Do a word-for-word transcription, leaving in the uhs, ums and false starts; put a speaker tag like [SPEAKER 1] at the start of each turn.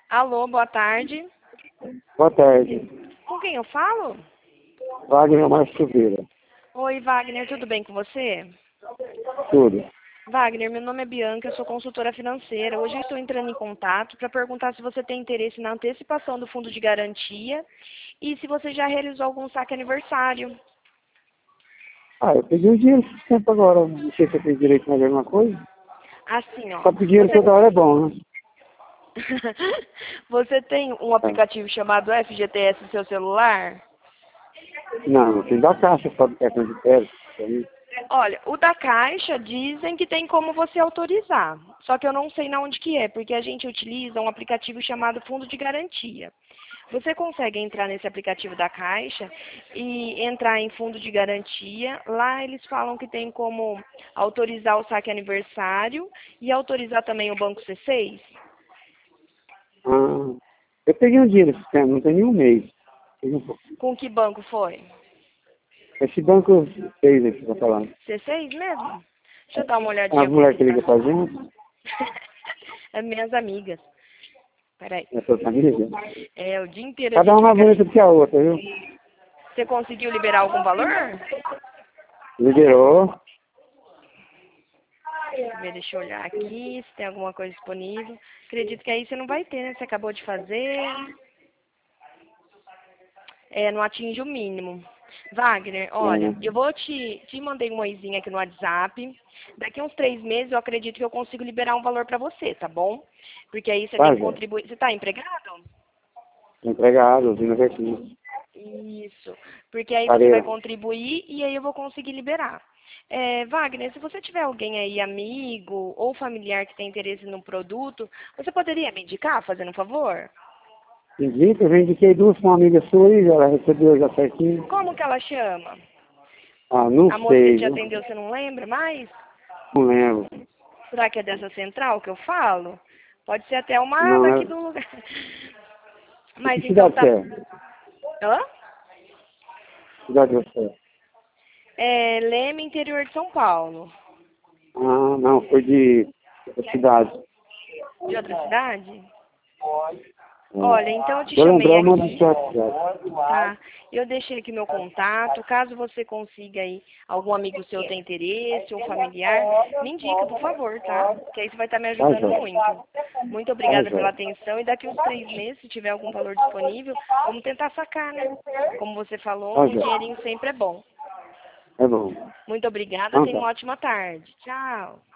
[SPEAKER 1] Alô, boa tarde.
[SPEAKER 2] Boa tarde.
[SPEAKER 1] Com quem eu falo?
[SPEAKER 2] Wagner Márcio Silveira.
[SPEAKER 1] Oi, Wagner, tudo bem com você?
[SPEAKER 2] Tudo.
[SPEAKER 1] Wagner, meu nome é Bianca, eu sou consultora financeira. Hoje eu estou entrando em contato para perguntar se você tem interesse na antecipação do fundo de garantia e se você já realizou algum saque aniversário.
[SPEAKER 2] Ah, eu peguei o dinheiro esse tempo agora. Não sei se eu tenho direito mais alguma coisa.
[SPEAKER 1] Assim, ó.
[SPEAKER 2] Só pedir dinheiro
[SPEAKER 1] Você,
[SPEAKER 2] toda hora é bom, né?
[SPEAKER 1] você tem um aplicativo chamado F G T S no seu celular?
[SPEAKER 2] Não, eu tenho da caixa só do cartão de crédito.
[SPEAKER 1] Olha, o da Caixa dizem que tem como você autorizar, só que eu não sei na onde que é, porque a gente utiliza um aplicativo chamado Fundo de Garantia. Você consegue entrar nesse aplicativo da Caixa e entrar em Fundo de Garantia. Lá eles falam que tem como autorizar o saque aniversário e autorizar também o Banco C seis.
[SPEAKER 2] Ah, eu peguei um dinheiro esse tempo, não tem nenhum mês. Peguei um pouco.
[SPEAKER 1] Com que banco foi?
[SPEAKER 2] Esse banco fez aí que você tá falando.
[SPEAKER 1] C seis mesmo? Deixa eu dar uma
[SPEAKER 2] A
[SPEAKER 1] olhadinha como
[SPEAKER 2] mulher
[SPEAKER 1] que
[SPEAKER 2] que liga
[SPEAKER 1] tá.
[SPEAKER 2] pra gente,
[SPEAKER 1] As minhas amigas. Peraí.
[SPEAKER 2] é sua família.
[SPEAKER 1] É, o dia inteiro a
[SPEAKER 2] Cada
[SPEAKER 1] gente
[SPEAKER 2] uma mais
[SPEAKER 1] fica...
[SPEAKER 2] bonita do que a outra, viu?
[SPEAKER 1] Você conseguiu liberar algum valor?
[SPEAKER 2] Liberou.
[SPEAKER 1] Deixa eu olhar aqui se tem alguma coisa disponível. Acredito que aí você não vai ter, né? Você acabou de fazer. É, não atinge o mínimo. Wagner, olha,
[SPEAKER 2] É,
[SPEAKER 1] eu vou te, te mandei um oizinho aqui no WhatsApp. Daqui uns três meses eu acredito que eu consigo liberar um valor para você, tá bom? Porque aí você tem
[SPEAKER 2] tá,
[SPEAKER 1] que
[SPEAKER 2] já.
[SPEAKER 1] contribuir. Você está empregado?
[SPEAKER 2] Empregado, vindo aqui.
[SPEAKER 1] Isso. Porque aí você vai
[SPEAKER 2] Pareira.
[SPEAKER 1] contribuir e aí eu vou conseguir liberar. É, Wagner, se você tiver alguém aí, amigo ou familiar que tem interesse no produto, você poderia me indicar, fazendo um favor?
[SPEAKER 2] Indica, eu já indiquei duas com uma amiga sua e ela recebeu já certinho.
[SPEAKER 1] Como que ela chama?
[SPEAKER 2] Ah, não
[SPEAKER 1] A moça que
[SPEAKER 2] sei,
[SPEAKER 1] te
[SPEAKER 2] viu?
[SPEAKER 1] atendeu, você não lembra mais?
[SPEAKER 2] Não lembro.
[SPEAKER 1] Será que é dessa central que eu falo? Pode ser até uma
[SPEAKER 2] Não,
[SPEAKER 1] daqui
[SPEAKER 2] é...
[SPEAKER 1] do lugar.
[SPEAKER 2] E que
[SPEAKER 1] Mas então
[SPEAKER 2] cidade
[SPEAKER 1] tá.
[SPEAKER 2] você é?
[SPEAKER 1] Hã?
[SPEAKER 2] Cidade você é?
[SPEAKER 1] É Leme, interior de São Paulo.
[SPEAKER 2] Ah, não, foi de outra cidade.
[SPEAKER 1] De outra cidade? Olha, então eu
[SPEAKER 2] É.
[SPEAKER 1] te
[SPEAKER 2] Se eu lembrar,
[SPEAKER 1] chamei
[SPEAKER 2] eu mando de
[SPEAKER 1] aqui,
[SPEAKER 2] sua cidade.
[SPEAKER 1] tá? Eu deixei aqui meu contato. Caso você consiga aí, algum amigo seu tem interesse ou familiar, me indica, por favor, tá? Que aí você vai estar me
[SPEAKER 2] Tá,
[SPEAKER 1] ajudando
[SPEAKER 2] Zé.
[SPEAKER 1] muito. Muito
[SPEAKER 2] Tá,
[SPEAKER 1] obrigada pela
[SPEAKER 2] Zé.
[SPEAKER 1] atenção e daqui uns três meses, se tiver algum valor disponível, vamos tentar sacar, né? Como você falou,
[SPEAKER 2] Tá,
[SPEAKER 1] um
[SPEAKER 2] Zé.
[SPEAKER 1] dinheirinho sempre é bom.
[SPEAKER 2] É bom.
[SPEAKER 1] Muito obrigada,
[SPEAKER 2] Então
[SPEAKER 1] tenha
[SPEAKER 2] tá.
[SPEAKER 1] uma ótima tarde. Tchau.